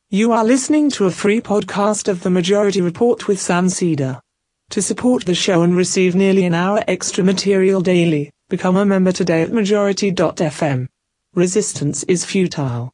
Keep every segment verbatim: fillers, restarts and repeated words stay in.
You are listening to a free podcast of The Majority Report with Sam Seder. To support the show and receive nearly an hour extra material daily, become a member today at majority dot f m. Resistance is futile.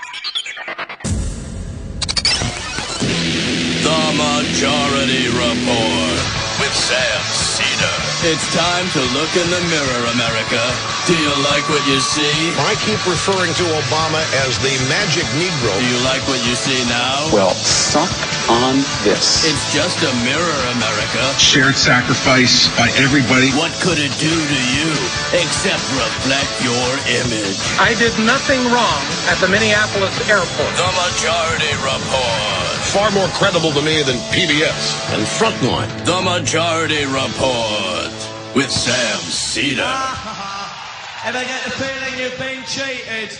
The Majority Report with Sam Seder. It's time to look in the mirror, America. Do you like what you see? I keep referring to Obama as the magic Negro. Do you like what you see now? Well, suck on this. It's just a mirror, America. Shared sacrifice by everybody. What could it do to you except reflect your image? I did nothing wrong at the Minneapolis airport. The Majority Report. Far more credible to me than P B S and Frontline. The Majority Report with Sam Seder. Ever get the feeling you've been cheated?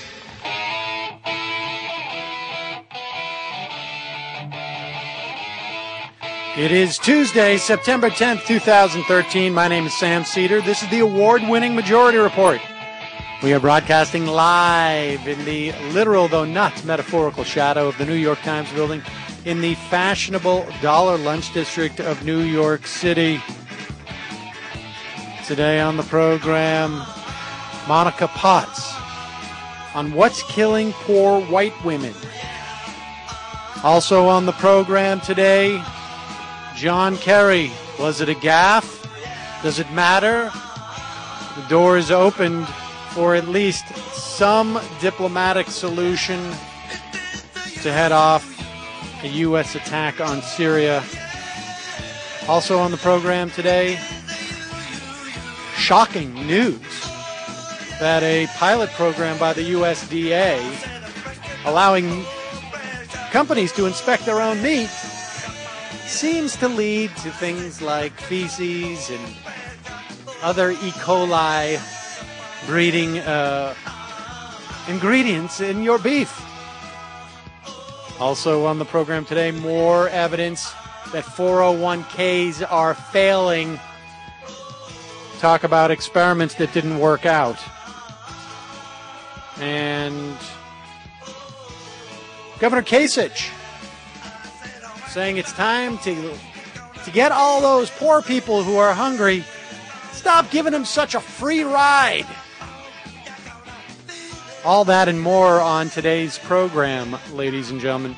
It is Tuesday, September tenth, twenty thirteen. My name is Sam Seder. This is the award-winning Majority Report. We are broadcasting live in the literal, though not metaphorical, shadow of the New York Times building in the fashionable Dollar Lunch District of New York City. Today on the program, Monica Potts on what's killing poor white women. Also on the program today, John Kerry. Was it a gaffe? Does it matter? The door is opened for at least some diplomatic solution to head off a U S attack on Syria. Also on the program today, shocking news that a pilot program by the U S D A allowing companies to inspect their own meat seems to lead to things like feces and other E. coli breeding uh, ingredients in your beef. Also on the program today, more evidence that four oh one k's are failing. Talk about experiments that didn't work out. And Governor Kasich saying it's time to, to get all those poor people who are hungry, stop giving them such a free ride. All that and more on today's program, ladies and gentlemen.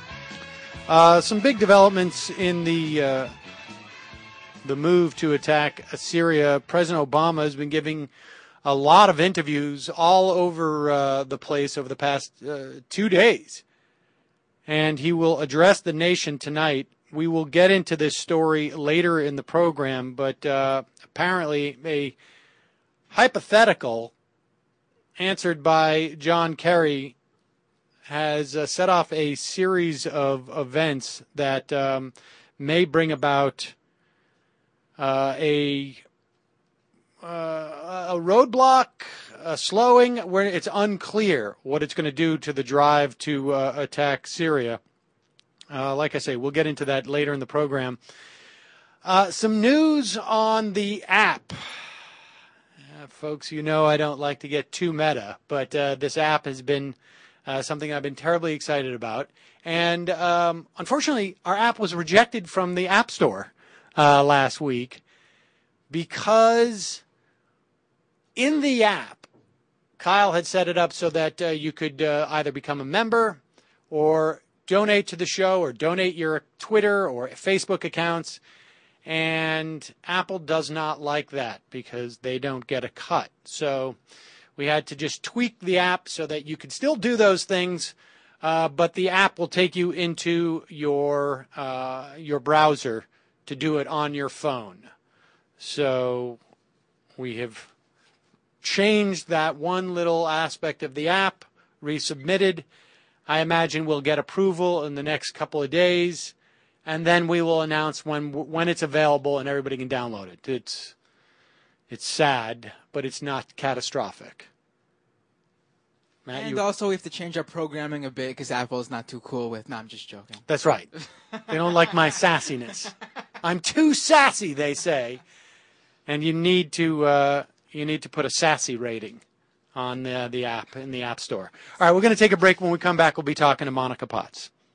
Uh, some big developments in the uh, the move to attack Syria. President Obama has been giving a lot of interviews all over uh, the place over the past uh, two days. And he will address the nation tonight. We will get into this story later in the program, but uh, apparently a hypothetical answered by John Kerry has uh, set off a series of events that um, may bring about uh, a uh, a roadblock, a slowing, where it's unclear what it's going to do to the drive to uh, attack Syria. Uh, like I say, we'll get into that later in the program. Uh, some news on the app. Folks, you know I don't like to get too meta, but uh, this app has been uh, something I've been terribly excited about. And um, unfortunately, our app was rejected from the App Store uh, last week because in the app, Kyle had set it up so that uh, you could uh, either become a member or donate to the show or donate your Twitter or Facebook accounts. And Apple does not like that because they don't get a cut. So we had to just tweak the app so that you could still do those things, uh, but the app will take you into your uh, your browser to do it on your phone. So we have changed that one little aspect of the app, resubmitted. I imagine we'll get approval in the next couple of days. And then we will announce when when it's available and everybody can download it. It's it's sad, but it's not catastrophic. Matt, and you... also we have to change our programming a bit because Apple is not too cool with. No, I'm just joking. That's right. They don't like my sassiness. I'm too sassy, they say, and you need to uh, you need to put a sassy rating on the the app in the App Store. All right, we're going to take a break. When we come back, we'll be talking to Monica Potts.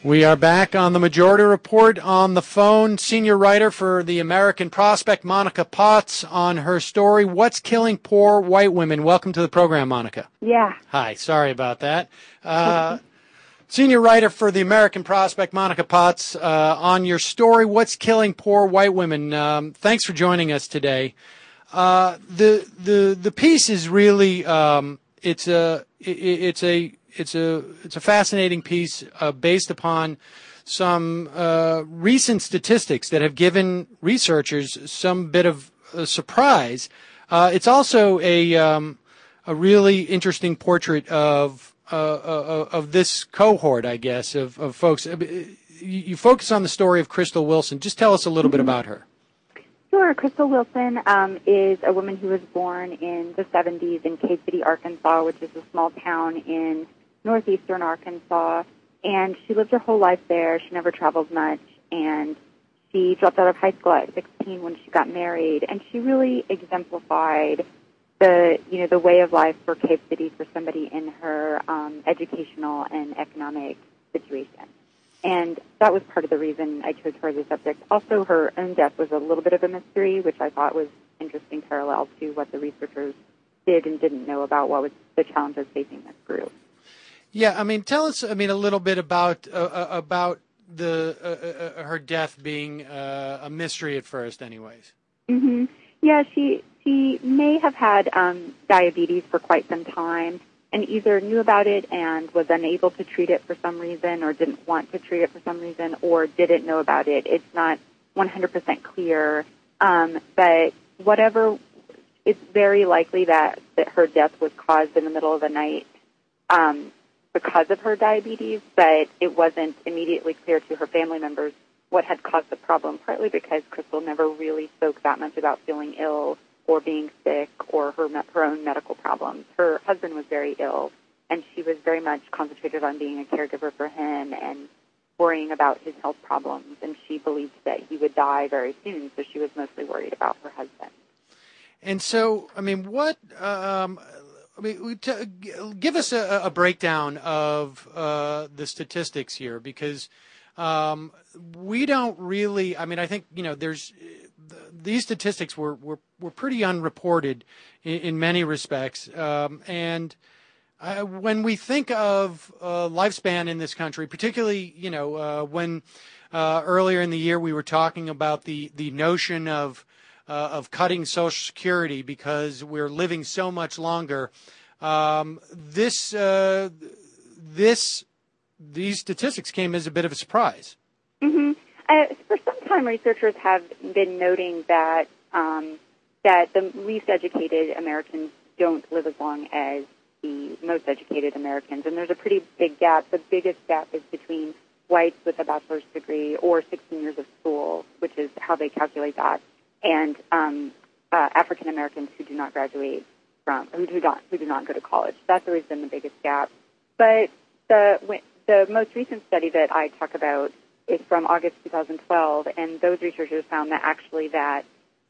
We are back on the Majority Report. On the phone, senior writer for the American Prospect, Monica Potts, on her story, What's Killing Poor White Women? Welcome to the program, Monica. Yeah. Hi, sorry about that. Uh, senior writer for the American Prospect, Monica Potts, uh, on your story, What's Killing Poor White Women? Um, thanks for joining us today. Uh, the the the piece is really um, it's a it, it's a It's a it's a fascinating piece uh, based upon some uh, recent statistics that have given researchers some bit of a surprise. Uh, it's also a um, a really interesting portrait of uh, uh, of this cohort, I guess, of, of folks. You focus on the story of Crystal Wilson. Just tell us a little bit about her. Sure. Crystal Wilson um, is a woman who was born in the seventies in Cave City, Arkansas, which is a small town in northeastern Arkansas, and she lived her whole life there. She never traveled much, and she dropped out of high school at sixteen when she got married, and she really exemplified the, you know, the way of life for Cave City for somebody in her um, educational and economic situation. And that was part of the reason I chose her as a subject. Also, her own death was a little bit of a mystery, which I thought was interesting parallel to what the researchers did and didn't know about what was the challenges facing this group. Yeah, I mean, tell us, I mean, a little bit about uh, about the uh, uh, her death being uh, a mystery at first, anyways. Mm-hmm. Yeah, she she may have had um, diabetes for quite some time, and either knew about it and was unable to treat it for some reason, or didn't want to treat it for some reason, or didn't know about it. It's not one hundred percent clear, um, but whatever, it's very likely that, that her death was caused in the middle of the night. Um, because of her diabetes, but it wasn't immediately clear to her family members what had caused the problem, partly because Crystal never really spoke that much about feeling ill or being sick or her her own medical problems. Her husband was very ill, and she was very much concentrated on being a caregiver for him and worrying about his health problems, and she believed that he would die very soon, so she was mostly worried about her husband. And so, I mean, what... Um, I mean, t- give us a, a breakdown of uh, the statistics here, because um, we don't really. I mean, I think you know, there's these statistics were were, were pretty unreported in, in many respects, um, and uh, when we think of uh, lifespan in this country, particularly you know uh, when uh, earlier in the year we were talking about the the notion of Uh, of cutting Social Security because we're living so much longer. Um, this, uh, this, these statistics came as a bit of a surprise. Mm-hmm. Uh, for some time, researchers have been noting that um, that the least educated Americans don't live as long as the most educated Americans, and there's a pretty big gap. The biggest gap is between whites with a bachelor's degree or sixteen years of school, which is how they calculate that, and um, uh, African Americans who do not graduate from, who do not who do not go to college. That's always been the biggest gap. But the the most recent study that I talk about is from August two thousand twelve, and those researchers found that actually that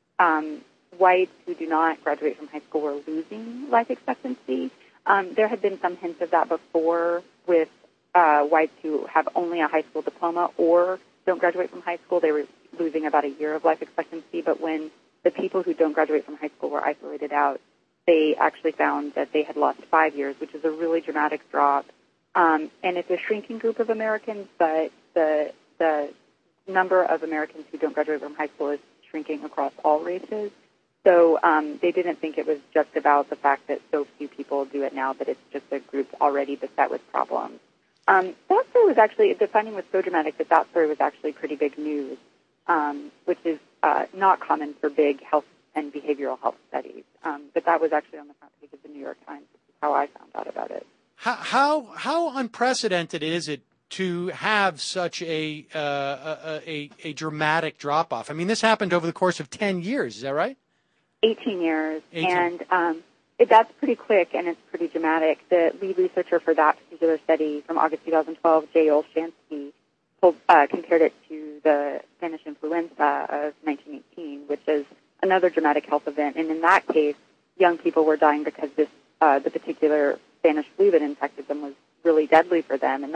um, whites who do not graduate from high school were losing life expectancy. Um, there had been some hints of that before with uh, whites who have only a high school diploma or don't graduate from high school. They were losing about a year of life expectancy, but when the people who don't graduate from high school were isolated out, they actually found that they had lost five years, which is a really dramatic drop. Um, and it's a shrinking group of Americans, but the the number of Americans who don't graduate from high school is shrinking across all races. So um, they didn't think it was just about the fact that so few people do it now, but it's just a group already beset with problems. Um, that story was actually, the finding was so dramatic that that story was actually pretty big news, um, which is uh, not common for big health and behavioral health studies. Um, but that was actually on the front page of the New York Times, which is how I found out about it. How how, how unprecedented is it to have such a, uh, a, a, a dramatic drop-off? I mean, this happened over the course of ten years, is that right? eighteen years, eighteen. And um, it, that's pretty quick and it's pretty dramatic. The lead researcher for that particular study from August two thousand twelve, Jay Olshansky, pulled, uh, compared it to the Spanish influenza of nineteen eighteen, which is another dramatic health event. And in that case, young people were dying because this uh, the particular Spanish flu that infected them was really deadly for them. And that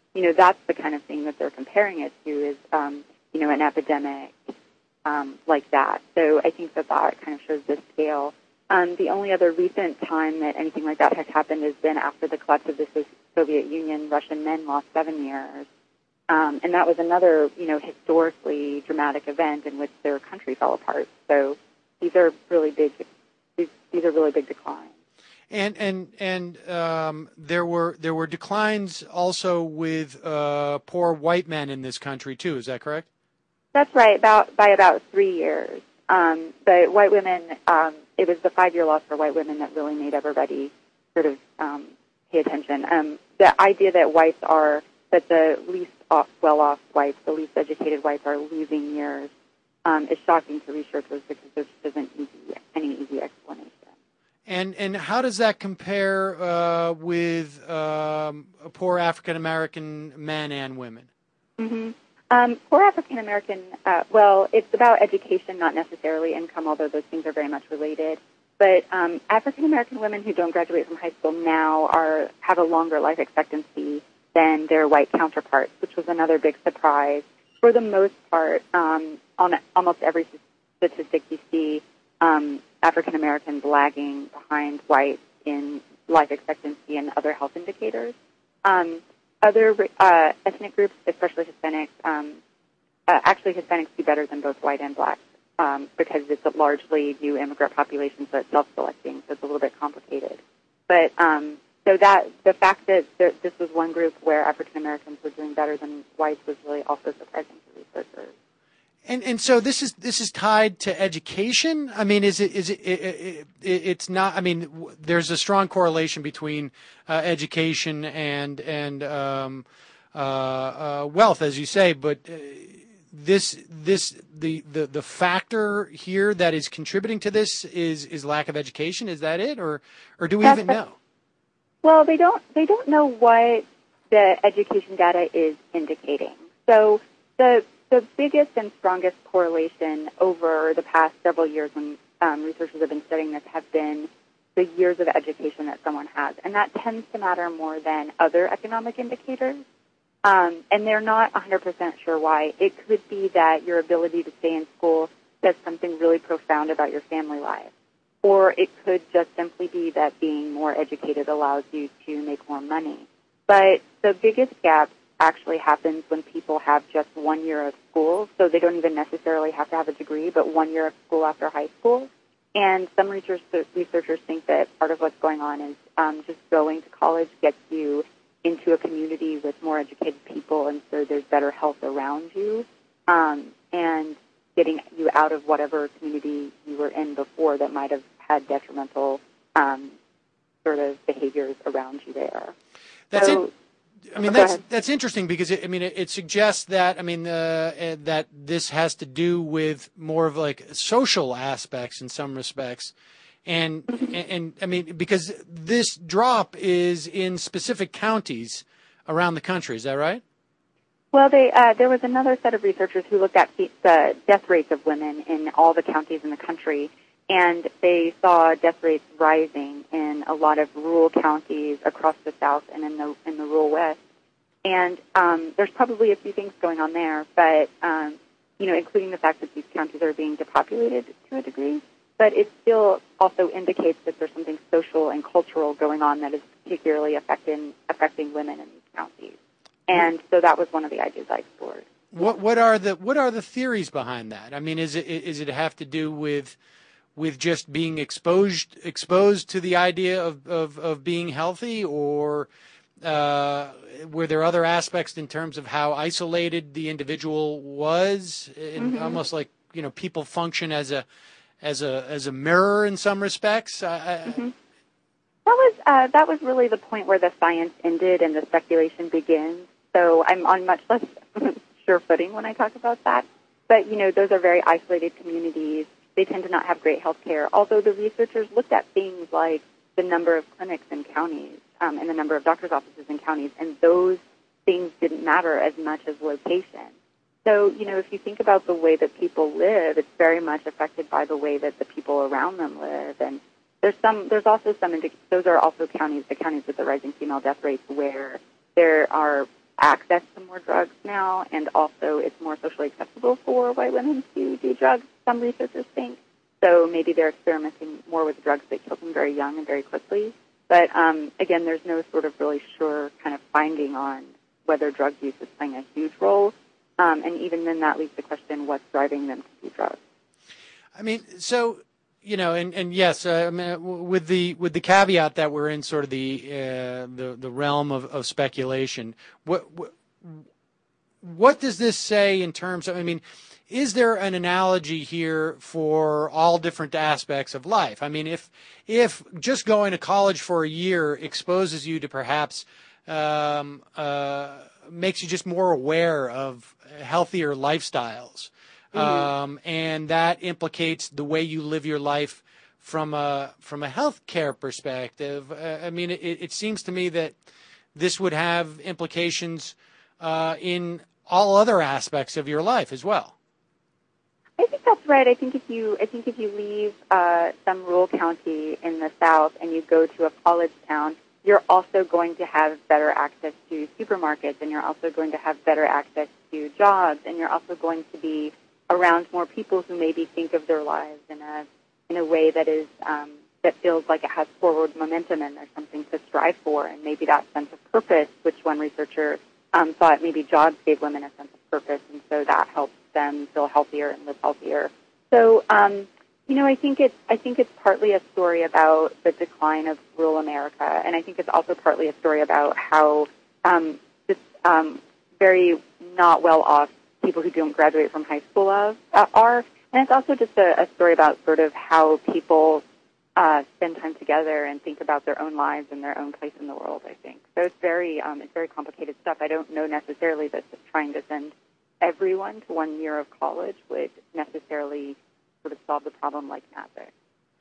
you know, that's the kind of thing that they're comparing it to is, um, you know, an epidemic um, like that. So I think that that kind of shows the scale. Um, the only other recent time that anything like that has happened has been after the collapse of the Soviet Union. Russian men lost seven years. Um, and that was another, you know, historically dramatic event in which their country fell apart. So these are really big, these, these are really big declines. And and and um, there were there were declines also with uh, poor white men in this country too. Is that correct? That's right. About by about three years. Um, but white women, um, it was the five-year loss for white women that really made everybody sort of um, pay attention. Um, the idea that whites are that the least off, well-off whites, the least educated whites, are losing years um, is shocking to researchers because there just isn't easy, any easy explanation. And and how does that compare uh, with um, poor African American men and women? Mm-hmm. Um, poor African American, uh, well, it's about education, not necessarily income, although those things are very much related. But um, African American women who don't graduate from high school now are have a longer life expectancy than their white counterparts, which was another big surprise. For the most part, um, on almost every statistic you see, um, African Americans lagging behind whites in life expectancy and other health indicators. Um, other uh, ethnic groups, especially Hispanics, um, uh, actually Hispanics do better than both white and black um, because it's a largely new immigrant population, so it's self-selecting, so it's a little bit complicated. But um, so that the fact that there, this was one group where African Americans were doing better than whites was really also surprising to researchers. And and so this is this is tied to education. I mean, is it is it, it, it it's not? I mean, w- there's a strong correlation between uh, education and and um, uh, uh, wealth, as you say. But uh, this this the, the the factor here that is contributing to this is is lack of education. Is that it, or or do we That's even the, know? Well, they don't they don't know what the education data is indicating. So the The biggest and strongest correlation over the past several years when um, researchers have been studying this have been the years of education that someone has. And that tends to matter more than other economic indicators. Um, and they're not one hundred percent sure why. It could be that your ability to stay in school says something really profound about your family life. Or it could just simply be that being more educated allows you to make more money. But the biggest gap actually happens when people have just one year of school, so they don't even necessarily have to have a degree, but one year of school after high school. And some research, researchers think that part of what's going on is um, just going to college gets you into a community with more educated people, and so there's better health around you, um, and getting you out of whatever community you were in before that might have had detrimental um, sort of behaviors around you there. That's so, it. I mean, that's that's interesting because it, I mean, it, it suggests that I mean uh, uh, that this has to do with more of like social aspects in some respects, and, and and I mean because this drop is in specific counties around the country. Is that right? Well, they uh, there was another set of researchers who looked at the death rates of women in all the counties in the country, and they saw death rates rising in a lot of rural counties across the South and in the in the rural West. And um, there's probably a few things going on there, but um, you know, including the fact that these counties are being depopulated to a degree. But it still also indicates that there's something social and cultural going on that is particularly affecting affecting women in these counties. And so that was one of the ideas I explored. What what are the what are the theories behind that? I mean, is it is it have to do with with just being exposed exposed to the idea of of, of being healthy, or uh, were there other aspects in terms of how isolated the individual was, and mm-hmm. almost like you know people function as a as a as a mirror in some respects? I, mm-hmm. That was uh, that was really the point where the science ended and the speculation begins. So I'm on much less sure footing when I talk about that. But you know, those are very isolated communities. They tend to not have great health care. Although the researchers looked at things like the number of clinics in counties um, and the number of doctors' offices in counties, and those things didn't matter as much as location. So, you know, if you think about the way that people live, it's very much affected by the way that the people around them live. And there's some, there's also some, indic- those are also counties, the counties with the rising female death rates, where there are access to more drugs now, and also it's more socially acceptable for white women to do drugs, some researchers think. So maybe they're experimenting more with drugs that kill them very young and very quickly. But um, again, there's no sort of really sure kind of finding on whether drug use is playing a huge role. Um, and even then that leaves the question, what's driving them to do drugs? I mean, so, you know, and, and yes, uh, I mean, with the with the caveat that we're in sort of the uh, the, the realm of, of speculation, what, what what does this say in terms of, I mean, is there an analogy here for all different aspects of life? I mean, if if just going to college for a year exposes you to perhaps um, uh, makes you just more aware of healthier lifestyles, mm-hmm. um, and that implicates the way you live your life from a from a healthcare perspective. Uh, I mean, it, it seems to me that this would have implications uh, in all other aspects of your life as well. I think that's right. I think if you I think if you leave uh, some rural county in the South and you go to a college town, you're also going to have better access to supermarkets, and you're also going to have better access to jobs, and you're also going to be around more people who maybe think of their lives in a in a way that is um, that feels like it has forward momentum and there's something to strive for, and maybe that sense of purpose, which one researcher um, thought maybe jobs gave women a sense of purpose, and so that helps them feel healthier and live healthier. So, um, you know, I think it's I think it's partly a story about the decline of rural America, and I think it's also partly a story about how um, just um, very not well off people who don't graduate from high school of, uh, are, and it's also just a, a story about sort of how people uh, spend time together and think about their own lives and their own place in the world. I think so. It's very um, it's very complicated stuff. I don't know necessarily that just trying to send everyone to one year of college would necessarily sort of solve the problem like magic.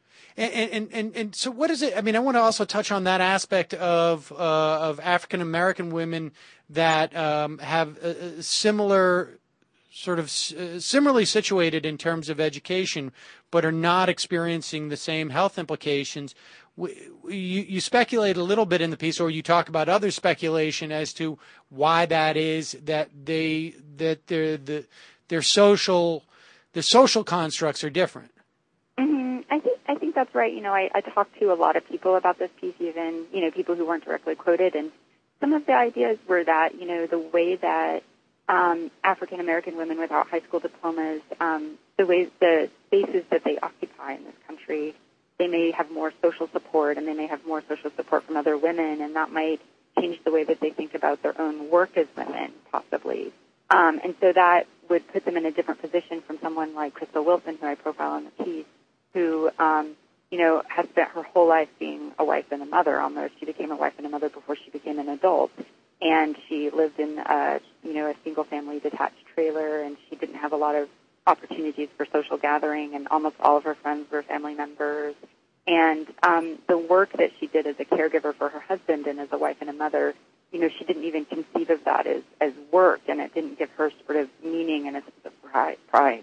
And, and, and, and so what is it? I mean, I want to also touch on that aspect of, uh, of African-American women that um, have a, a similar sort of uh, similarly situated in terms of education, but are not experiencing the same health implications. You, you speculate a little bit in the piece, or you talk about other speculation as to why that is, that they that their the their social their social constructs are different. Mm-hmm. I think I think that's right. You know, I, I talked to a lot of people about this piece, even you know people who weren't directly quoted, and some of the ideas were that you know the way that um, African American women without high school diplomas, um, the way the spaces that they occupy in this country, they may have more social support, and they may have more social support from other women, and that might change the way that they think about their own work as women, possibly. Um, and so that would put them in a different position from someone like Crystal Wilson, who I profile in the piece, who, um, you know, has spent her whole life being a wife and a mother almost. She became a wife and a mother before she became an adult. And she lived in, a, you know, a single-family detached trailer, and she didn't have a lot of opportunities for social gathering, and almost all of her friends were family members. And um, the work that she did as a caregiver for her husband and as a wife and a mother, you know, she didn't even conceive of that as, as work, and it didn't give her sort of meaning and a sense of pride.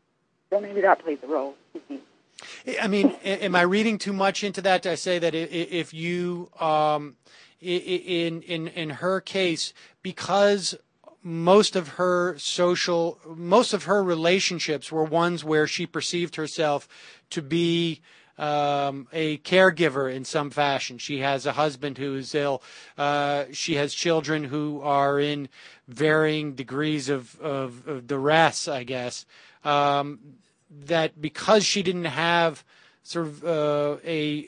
So maybe that plays a role. I mean, am I reading too much into that to say that if you, um, in in in her case, because most of her social, most of her relationships were ones where she perceived herself to be um, a caregiver in some fashion. She has a husband who is ill. Uh, she has children who are in varying degrees of, of, of duress, I guess. Um, that because she didn't have sort of uh, a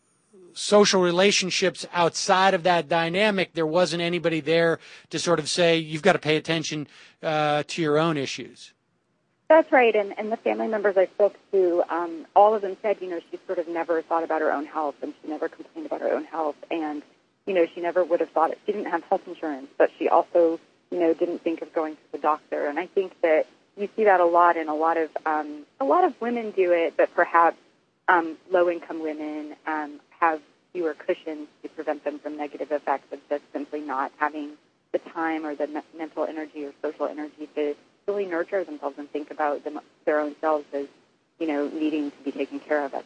social relationships outside of that dynamic, there wasn't anybody there to sort of say, you've got to pay attention uh, to your own issues. That's right, and, and the family members I spoke to, um, all of them said, you know, she sort of never thought about her own health, and she never complained about her own health, and, you know, she never would have thought it. She didn't have health insurance, but she also, you know, didn't think of going to the doctor, and I think that you see that a lot, and a lot of, um, a lot of women do it, but perhaps um, low-income women um, have fewer cushions to prevent them from negative effects of just simply not having the time or the me- mental energy or social energy to really nurture themselves and think about them, their own selves as, you know, needing to be taken care of at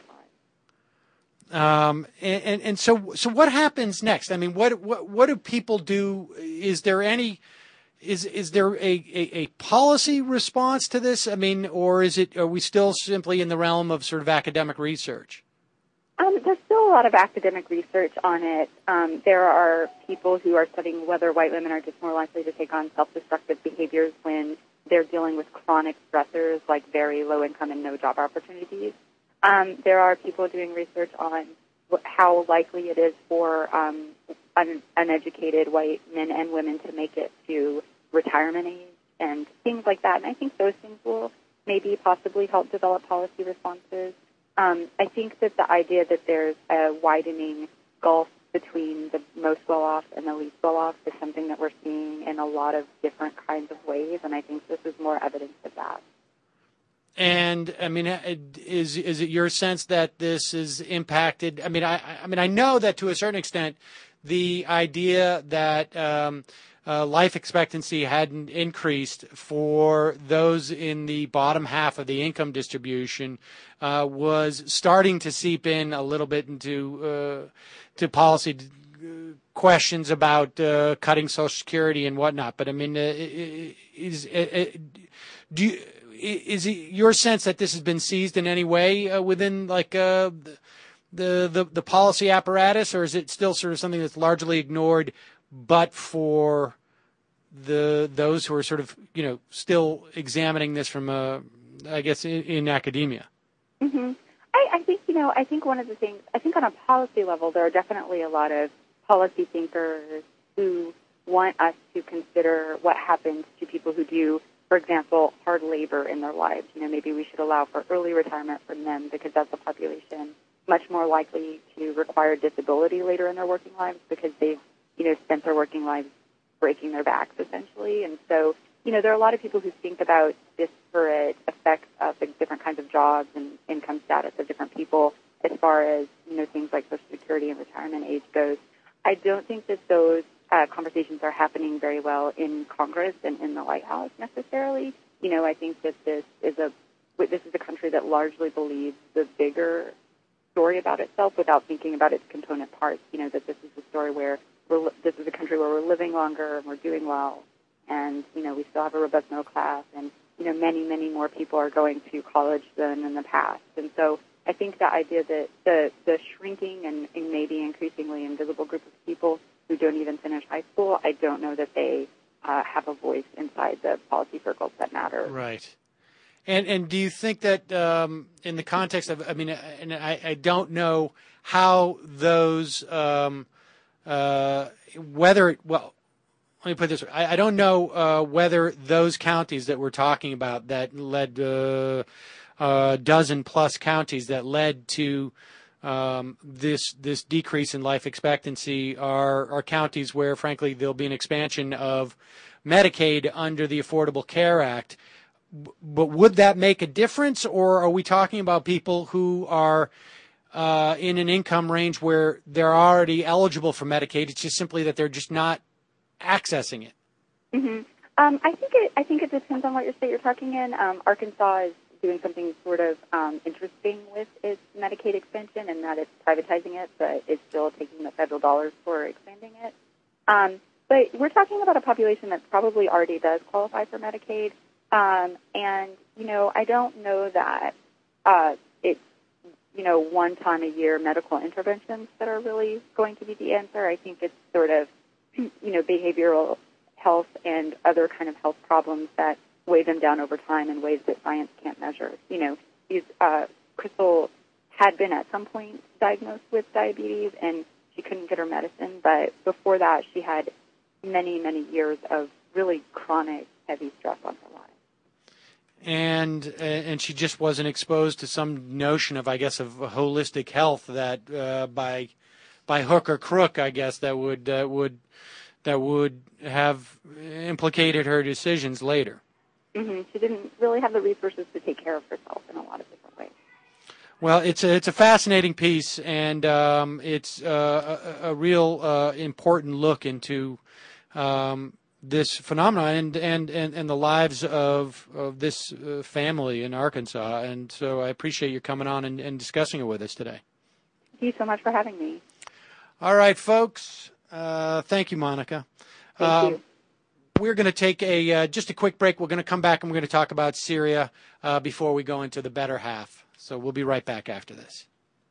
times. Um, and, and, and so, so what happens next? I mean, what, what, what do people do? is there any is is there a, a, a policy response to this? I mean, or is it are we still simply in the realm of sort of academic research? Um, there's still a lot of academic research on it. Um, there are people who are studying whether white women are just more likely to take on self-destructive behaviors when they're dealing with chronic stressors like very low income and no job opportunities. Um, there are people doing research on how likely it is for um, un- uneducated white men and women to make it to retirement age and things like that. And I think those things will maybe possibly help develop policy responses. Um, I think that the idea that there's a widening gulf between the most well-off and the least well-off is something that we're seeing in a lot of different kinds of ways, and I think this is more evidence of that. And I mean, is is it your sense that this is impacted? I mean, I I mean, I know that to a certain extent, the idea that um, uh, life expectancy hadn't increased for those in the bottom half of the income distribution uh, was starting to seep in a little bit into uh, to policy questions about uh, cutting Social Security and whatnot. But I mean, uh, is uh, do you? Is it your sense that this has been seized in any way uh, within like uh, the, the the policy apparatus, or is it still sort of something that's largely ignored, but for the those who are sort of you know still examining this from uh, I guess in, in academia? Mm-hmm. I, I think you know I think one of the things I think on a policy level there are definitely a lot of policy thinkers who want us to consider what happens to people who do, for example, hard labor in their lives. You know, maybe we should allow for early retirement from them because that's a population much more likely to require disability later in their working lives because they've, you know, spent their working lives breaking their backs, essentially. And so, you know, there are a lot of people who think about disparate effects of the different kinds of jobs and income status of different people as far as, you know, things like Social Security and retirement age goes. I don't think that those Uh, conversations are happening very well in Congress and in the White House necessarily. You know, I think that this is a this is a country that largely believes the bigger story about itself without thinking about its component parts. You know, that this is a story where we're, this is a country where we're living longer and we're doing well, and you know we still have a robust middle class, and you know many many more people are going to college than in the past, and so I think the idea that the the shrinking and, and maybe increasingly invisible group of people who don't even finish high school, I don't know that they uh, have a voice inside the policy circles that matter. Right. And and do you think that um, in the context of, I mean, and I, I don't know how those, um, uh, whether, well, let me put it this way. I, I don't know uh, whether those counties that we're talking about that led uh, a dozen plus counties that led to Um, this this decrease in life expectancy are, are counties where, frankly, there'll be an expansion of Medicaid under the Affordable Care Act. But would that make a difference, or are we talking about people who are uh, in an income range where they're already eligible for Medicaid? It's just simply that they're just not accessing it. Mm-hmm. Um, I think it. I think it depends on what your state you're talking in. Um, Arkansas is doing something sort of um, interesting with its Medicaid expansion, and that it's privatizing it, but it's still taking the federal dollars for expanding it. Um, but we're talking about a population that probably already does qualify for Medicaid, um, and you know, I don't know that uh, it's you know one time a year medical interventions that are really going to be the answer. I think it's sort of you know behavioral health and other kind of health problems that weigh them down over time in ways that science can't measure. You know, these, uh, Crystal had been at some point diagnosed with diabetes, and she couldn't get her medicine. But before that, she had many, many years of really chronic, heavy stress on her life. And and she just wasn't exposed to some notion of, I guess, of holistic health that uh, by by hook or crook, I guess, that would uh, would that would have implicated her decisions later. Mm-hmm. She didn't really have the resources to take care of herself in a lot of different ways. Well, it's a, it's a fascinating piece, and um, it's uh, a, a real uh, important look into um, this phenomenon and, and, and, and the lives of, of this uh, family in Arkansas. And so I appreciate you coming on and, and discussing it with us today. Thank you so much for having me. All right, folks. Uh, thank you, Monica. Thank Um, you. We're going to take a uh, just a quick break. We're going to come back and we're going to talk about Syria uh, before we go into the better half. So we'll be right back after this.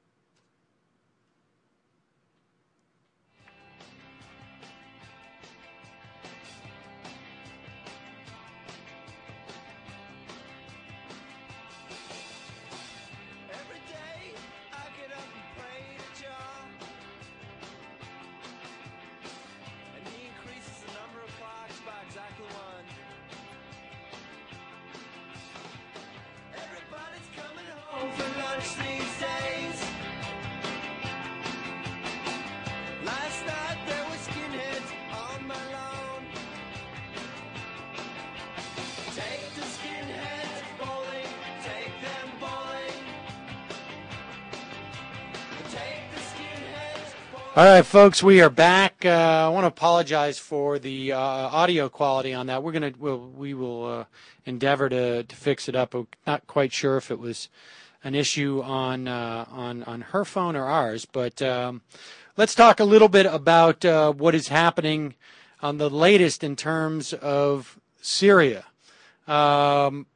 All right, folks, we are back. Uh, I want to apologize for the uh, audio quality on that. We're gonna, we'll, we will uh, endeavor to, to fix it up. I'm not quite sure if it was an issue on uh, on on her phone or ours, but um, let's talk a little bit about uh, what is happening on the latest in terms of Syria. Um,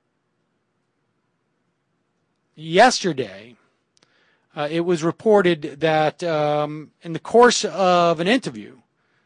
yesterday. Uh, it was reported that um, in the course of an interview,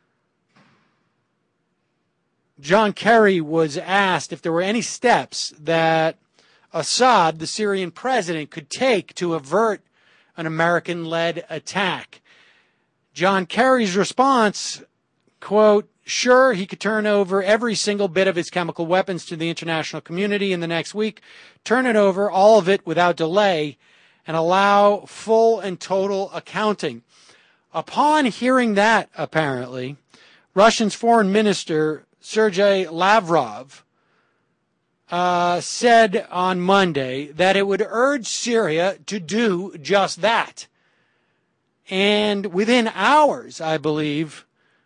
John Kerry was asked if there were any steps that Assad, the Syrian president, could take to avert an American-led attack. John Kerry's response, quote, sure, he could turn over every single bit of his chemical weapons to the international community in the next week, turn it over, all of it without delay, and allow full and total accounting. Upon hearing that, apparently, Russia's foreign minister, Sergei Lavrov, uh, said on Monday that it would urge Syria to do just that. And within hours, I believe,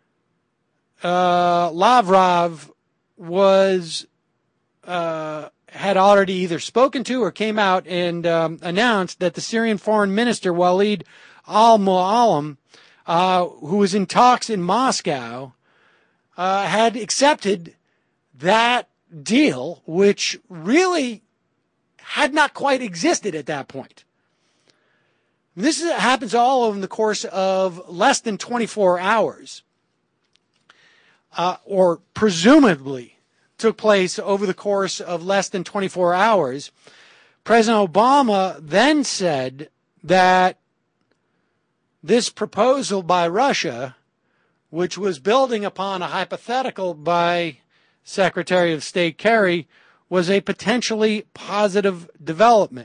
uh, Lavrov was... Uh, had already either spoken to or came out and um, announced that the Syrian foreign minister, Walid al-Mu'allim, uh, who was in talks in Moscow, uh, had accepted that deal, which really had not quite existed at that point. This is, happens all over the course of less than twenty-four hours, uh, or presumably took place over the course of less than twenty-four hours. President Obama then said that this proposal by Russia, which was building upon a hypothetical by Secretary of State Kerry, was a potentially positive development.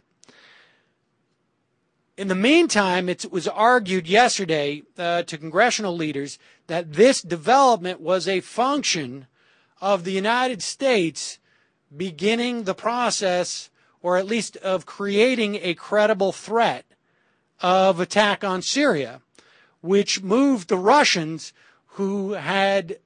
In the meantime, it was argued yesterday uh, to congressional leaders that this development was a function of the United States beginning the process, or at least of creating a credible threat of attack on Syria, which moved the Russians, who had,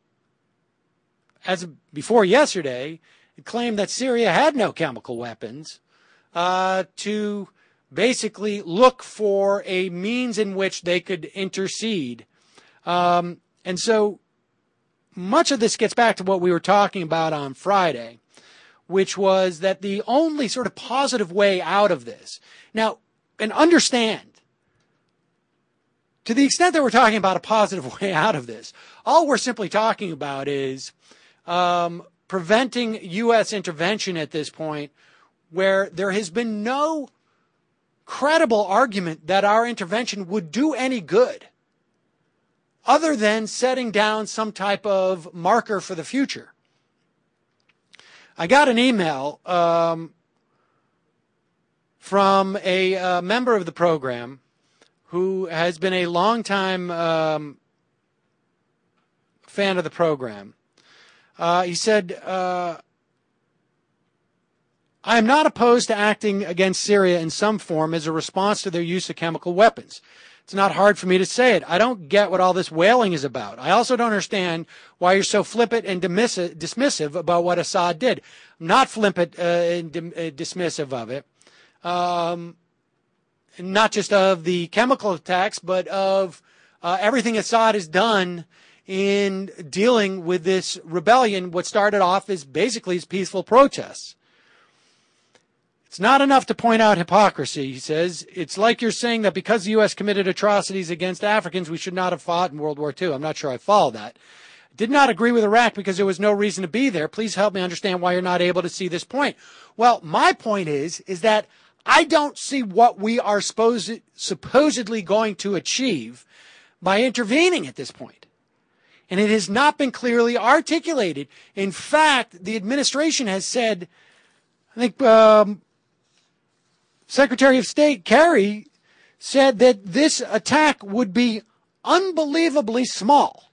as before yesterday, claimed that Syria had no chemical weapons, uh, to basically look for a means in which they could intercede. Um, and so much of this gets back to what we were talking about on Friday, which was that the only sort of positive way out of this. Now, and understand, to the extent that we're talking about a positive way out of this, all we're simply talking about is um, preventing U S intervention at this point, where there has been no credible argument that our intervention would do any good, other than setting down some type of marker for the future. I got an email um, from a uh, member of the program who has been a longtime um, fan of the program. Uh, he said, uh, I am not opposed to acting against Syria in some form as a response to their use of chemical weapons. It's not hard for me to say it. I don't get what all this wailing is about. I also don't understand why you're so flippant and dismissive about what Assad did. I'm not flippant uh, and dismissive of it. Um, not just of the chemical attacks, but of uh, everything Assad has done in dealing with this rebellion, what started off as basically as peaceful protests. It's not enough to point out hypocrisy, he says. It's like you're saying that because the U S committed atrocities against Africans, we should not have fought in World War Two. I'm not sure I follow that. Did not agree with Iraq because there was no reason to be there. Please help me understand why you're not able to see this point. Well, my point is, is that I don't see what we are supposed, supposedly going to achieve by intervening at this point. And it has not been clearly articulated. In fact, the administration has said, I think um, Secretary of State Kerry said that this attack would be unbelievably small.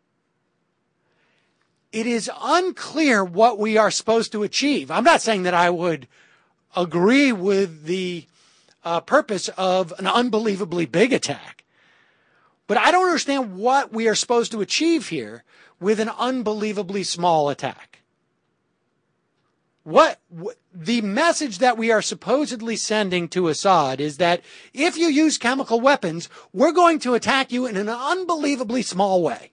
It is unclear what we are supposed to achieve. I'm not saying that I would agree with the uh, purpose of an unbelievably big attack, but I don't understand what we are supposed to achieve here with an unbelievably small attack. What, what the message that we are supposedly sending to Assad is that if you use chemical weapons, we're going to attack you in an unbelievably small way.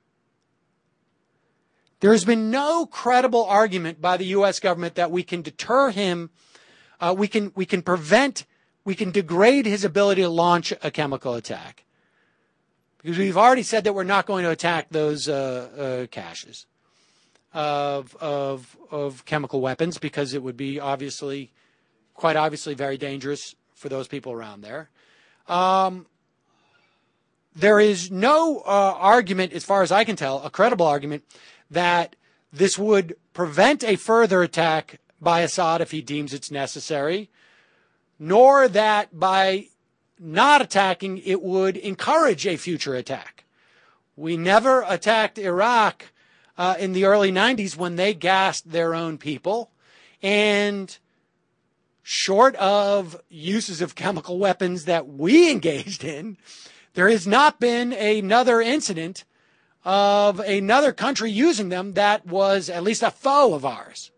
There has been no credible argument by the U S government that we can deter him, uh, we can we can prevent, we can degrade his ability to launch a chemical attack. Because we've already said that we're not going to attack those uh, uh, caches of of of chemical weapons because it would be obviously, quite obviously, very dangerous for those people around there. Um, there is no uh, argument, as far as I can tell, a credible argument that this would prevent a further attack by Assad if he deems it's necessary, nor that by not attacking it would encourage a future attack. We never attacked Iraq uh, in the early nineties when they gassed their own people, and short of uses of chemical weapons that we engaged in, there has not been another incident of another country using them that was at least a foe of ours.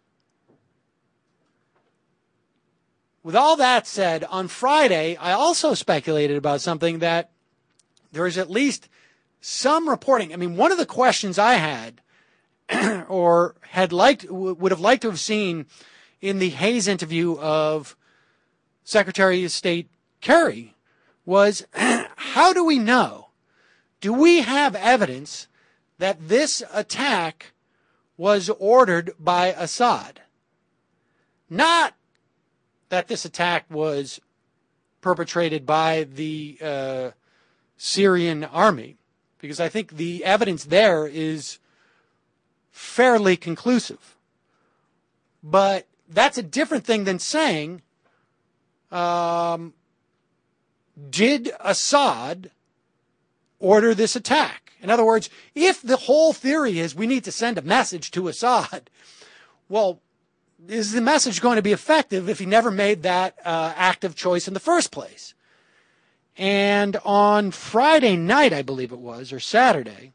With all that said, on Friday, I also speculated about something that there is at least some reporting. I mean, one of the questions I had or had liked, would have liked to have seen in the Hayes interview of Secretary of State Kerry was, how do we know? Do we have evidence that this attack was ordered by Assad? Not that this attack was perpetrated by the uh, Syrian army, because I think the evidence there is fairly conclusive. But that's a different thing than saying, um, did Assad order this attack? In other words, if the whole theory is we need to send a message to Assad, well, is the message going to be effective if he never made that uh, active choice in the first place? And on Friday night, I believe it was, or Saturday,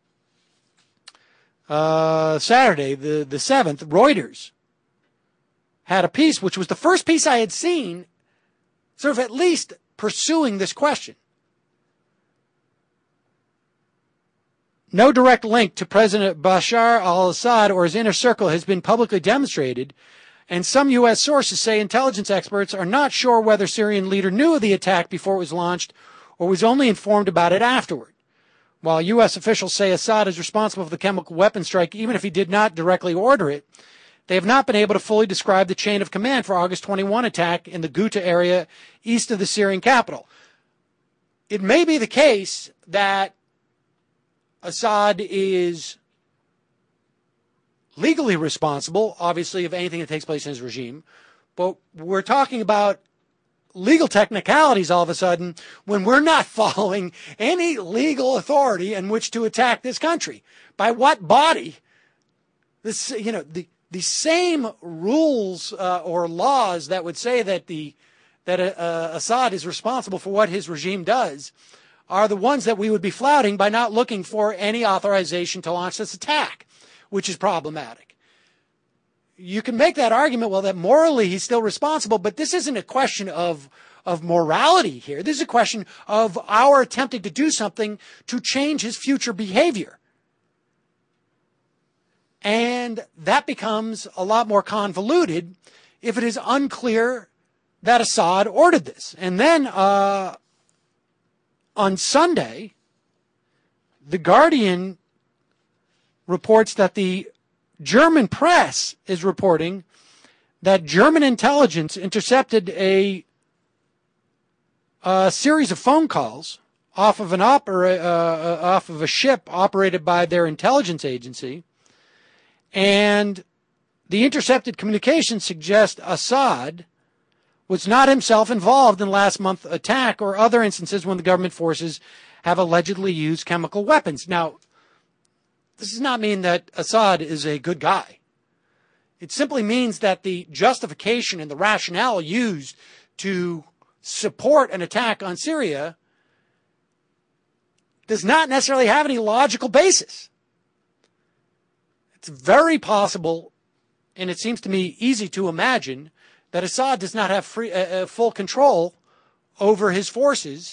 uh, Saturday, the, the seventh, Reuters had a piece, which was the first piece I had seen, sort of at least pursuing this question. No direct link to President Bashar al-Assad or his inner circle has been publicly demonstrated, and some U S sources say intelligence experts are not sure whether Syrian leader knew of the attack before it was launched or was only informed about it afterward. While U S officials say Assad is responsible for the chemical weapon strike, even if he did not directly order it, they have not been able to fully describe the chain of command for August twenty-first attack in the Ghouta area east of the Syrian capital. It may be the case that Assad is legally responsible, obviously, of anything that takes place in his regime, but we're talking about legal technicalities all of a sudden when we're not following any legal authority in which to attack this country. By what body? This, you know, the the same rules uh, or laws that would say that the that uh, Assad is responsible for what his regime does are the ones that we would be flouting by not looking for any authorization to launch this attack, which is problematic. You can make that argument, well, that morally he's still responsible, but this isn't a question of of morality here. This is a question of our attempting to do something to change his future behavior. And that becomes a lot more convoluted if it is unclear that Assad ordered this. And then uh, on Sunday, The Guardian reports that the German press is reporting that German intelligence intercepted a, a series of phone calls off of an opera, uh, off of a ship operated by their intelligence agency, and the intercepted communications suggest Assad was not himself involved in last month's attack or other instances when the government forces have allegedly used chemical weapons. Now, this does not mean that Assad is a good guy. It simply means that the justification and the rationale used to support an attack on Syria does not necessarily have any logical basis. It's very possible, and it seems to me easy to imagine, that Assad does not have free, uh, full control over his forces,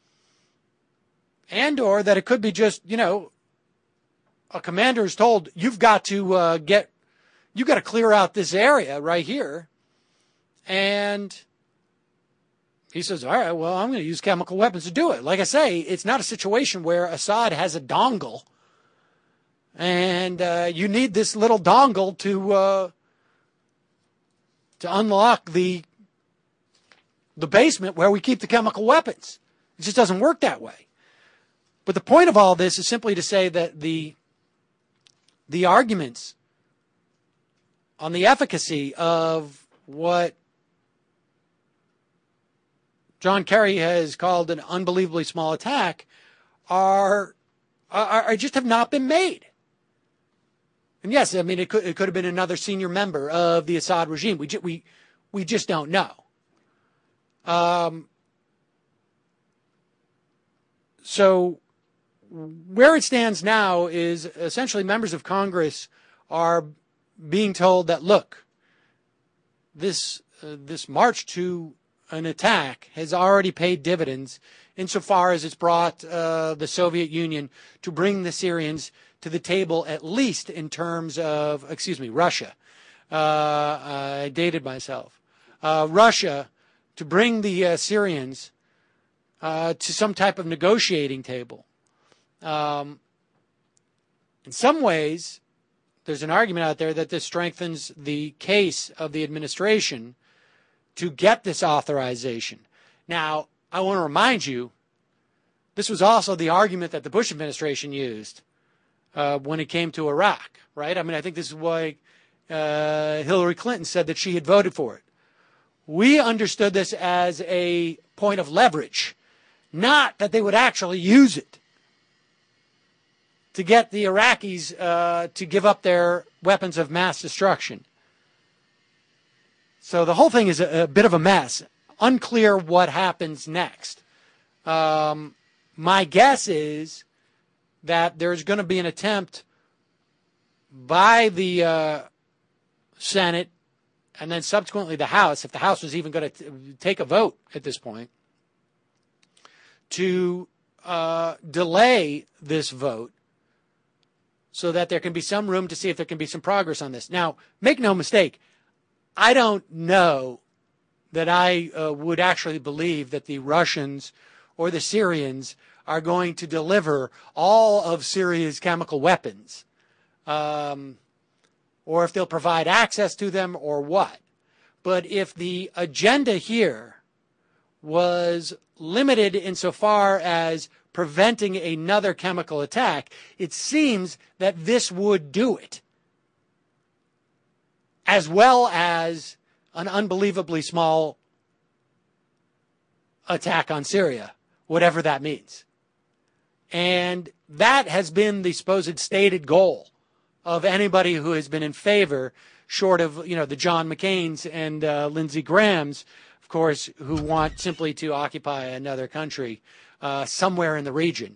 and or that it could be just, you know, a commander is told, you've got to uh, get, you've got to clear out this area right here. And he says, all right, well, I'm going to use chemical weapons to do it. Like I say, it's not a situation where Assad has a dongle and uh, you need this little dongle to uh, to unlock the the basement where we keep the chemical weapons. It just doesn't work that way. But the point of all this is simply to say that the the arguments on the efficacy of what John Kerry has called an unbelievably small attack are, are, are just have not been made. And yes, I mean, it could, it could have been another senior member of the Assad regime. We, ju- we, we just don't know. Um, so where it stands now is essentially members of Congress are being told that, look, this uh, this march to an attack has already paid dividends insofar as it's brought uh, the Soviet Union to bring the Syrians to the table, at least in terms of, excuse me, Russia. Uh, I dated myself. Uh, Russia to bring the uh, Syrians uh, to some type of negotiating table. Um, in some ways, there's an argument out there that this strengthens the case of the administration to get this authorization. Now, I want to remind you, this was also the argument that the Bush administration used uh, when it came to Iraq, right? I mean, I think this is why uh, Hillary Clinton said that she had voted for it. We understood this as a point of leverage, not that they would actually use it to get the Iraqis uh, to give up their weapons of mass destruction. So the whole thing is a, a bit of a mess. Unclear what happens next. Um, my guess is that there's going to be an attempt by the uh, Senate and then subsequently the House, if the House was even going to take a vote at this point, to uh, delay this vote so that there can be some room to see if there can be some progress on this. Now, make no mistake, I don't know that I uh, would actually believe that the Russians or the Syrians are going to deliver all of Syria's chemical weapons, um, or if they'll provide access to them or what. But if the agenda here was limited insofar as preventing another chemical attack, it seems that this would do it, as well as an unbelievably small attack on Syria, whatever that means. And that has been the supposed stated goal of anybody who has been in favor, short of, you know, the John McCains and uh, Lindsey Grahams, of course, who want simply to occupy another country uh, somewhere in the region.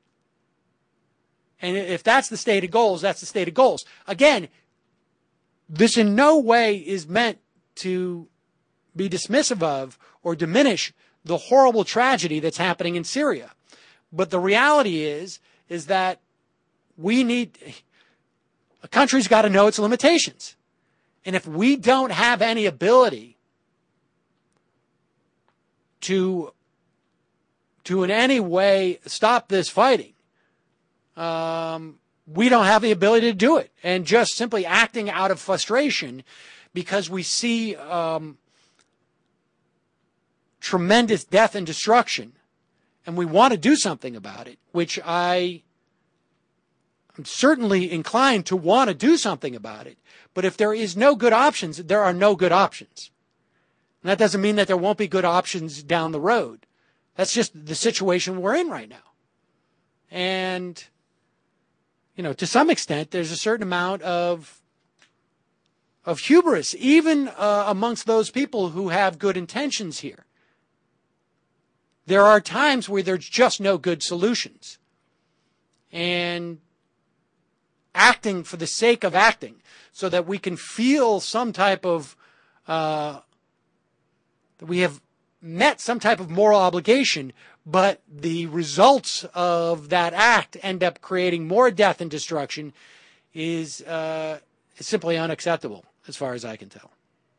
And if that's the stated goals, that's the stated goals. Again, this in no way is meant to be dismissive of or diminish the horrible tragedy that's happening in Syria. But the reality is, is that we need, a country's got to know its limitations. And if we don't have any ability to, to in any way stop this fighting, um, we don't have the ability to do it. And just simply acting out of frustration because we see um, tremendous death and destruction, and we want to do something about it, which I am certainly inclined to want to do something about it. But if there is no good options, there are no good options. And that doesn't mean that there won't be good options down the road. That's just the situation we're in right now. And, you know, to some extent, there's a certain amount of of hubris, even uh, amongst those people who have good intentions here. There are times where there's just no good solutions. And acting for the sake of acting so that we can feel some type of, uh, that we have met some type of moral obligation, but the results of that act end up creating more death and destruction is, uh, is simply unacceptable as far as I can tell.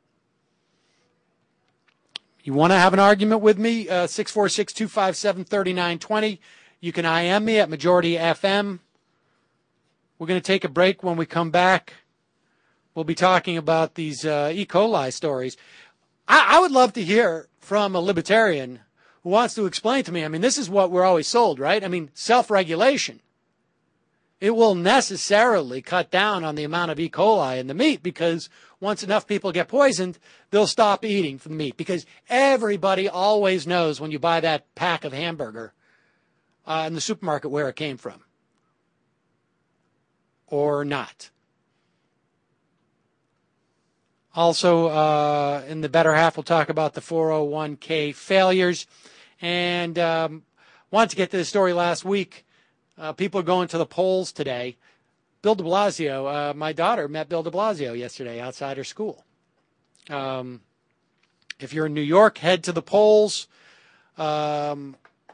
You want to have an argument with me? Uh, six four six, two five seven, three nine two zero. You can I M me at Majority F M. We're going to take a break. When we come back, we'll be talking about these uh, E. coli stories. I, I would love to hear from a libertarian who wants to explain to me. I mean, this is what we're always sold, right? I mean, self-regulation. It will necessarily cut down on the amount of E. coli in the meat because once enough people get poisoned, they'll stop eating from meat because everybody always knows when you buy that pack of hamburger uh, in the supermarket where it came from. Or not. Also, uh, in the better half, we'll talk about the four oh one k failures. And um, wanted to get to the story last week. Uh, people are going to the polls today. Bill de Blasio, uh, my daughter met Bill de Blasio yesterday outside her school. Um, if you're in New York, head to the polls. Um,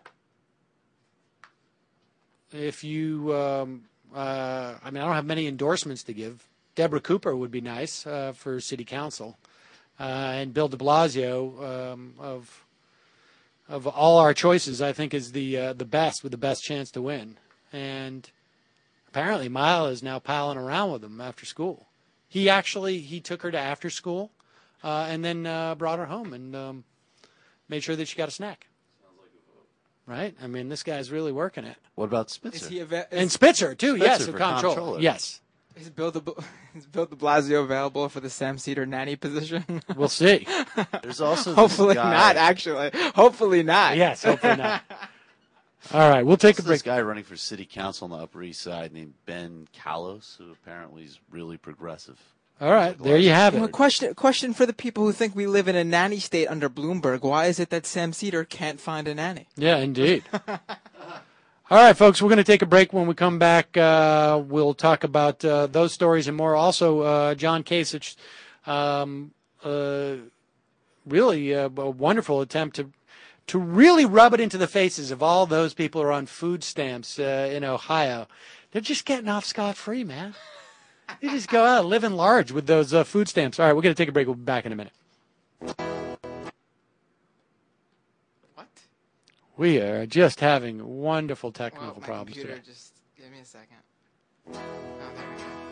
if you... Um, Uh, I mean, I don't have many endorsements to give. Deborah Cooper would be nice uh, for city council, uh, and Bill de Blasio um, of of all our choices, I think, is the uh, the best with the best chance to win. And apparently, Mila is now palling around with him after school. He actually he took her to after school, uh, and then uh, brought her home and um, made sure that she got a snack. Right? I mean, this guy's really working it. What about Spitzer? Is he ava- is And Spitzer, too, Spitzer yes, for the comptroller. comptroller. Yes. Is Bill de, is Bill de Blasio available for the Sam Cedar nanny position? We'll see. There's also this Hopefully guy, not, actually. Hopefully not. Yes, hopefully not. All right, we'll take a There's break. this guy running for city council on the Upper East Side named Ben Callos, who apparently is really progressive. All right, there you have Well, it. question, question for the people who think we live in a nanny state under Bloomberg. Why is it that Sam Cedar can't find a nanny? Yeah, indeed. All right, folks, we're going to take a break. When we come back, uh, we'll talk about uh, those stories and more. Also, uh, John Kasich, um, uh, really uh, a wonderful attempt to to really rub it into the faces of all those people who are on food stamps uh, in Ohio. They're just getting off scot-free, man. They just go out living large with those uh, food stamps. All right, we're going to take a break. We'll be back in a minute. What? We are just having wonderful technical Well, my problems computer today. just give me a second. Oh, there we go.